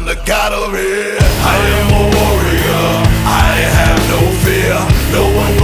the God of it. I am a warrior, I have no fear. No one